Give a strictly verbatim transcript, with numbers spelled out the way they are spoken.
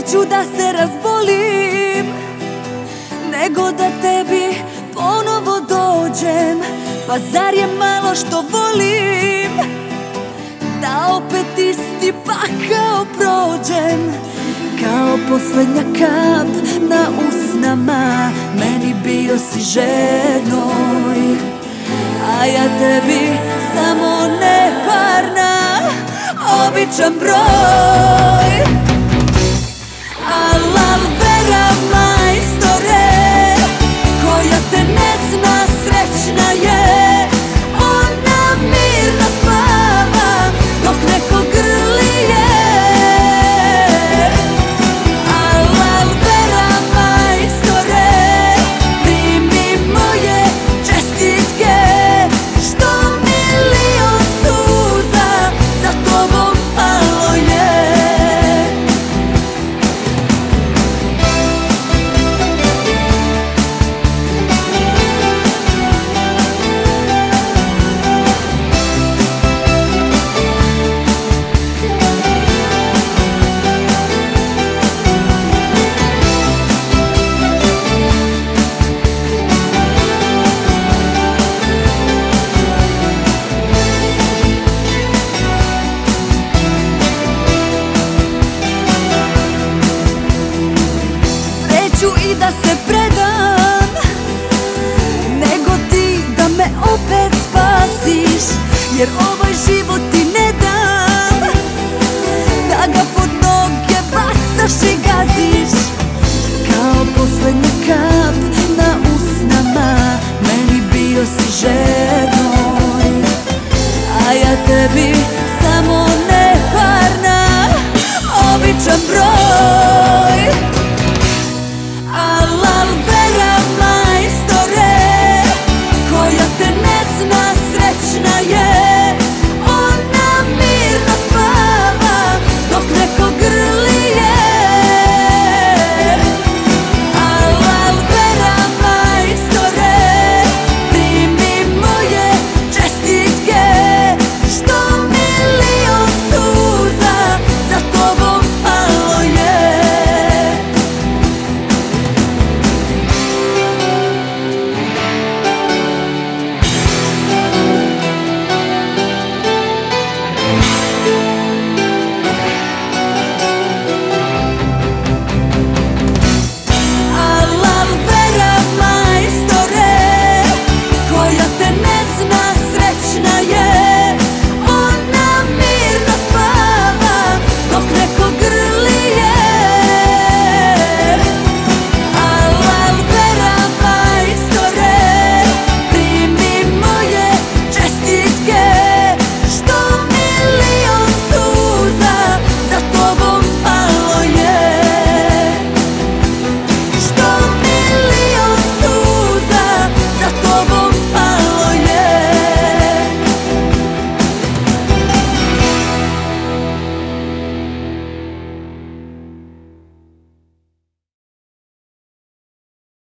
Neću da se razbolim, nego da tebi ponovo dođem. Pa zar je malo što volim, da opet isti pakao prođem. Kao poslednja kap na usnama, meni bio si ženoj, a ja tebi samo neparna, običan broj. Alal vera majstore, koja te ne zna srećna je, ona mirno spava dok neko grlije. Alal vera majstore, primi moje čestitke, što milion suza za tobom palo je. I da se predam, nego ti da me opet spasiš, jer ovaj život ti ne dam, da ga pod noge bacaš i gaziš. Kao poslednja kap na usnama, meni bio si ženoj, a ja tebi samo neparna, običan broj.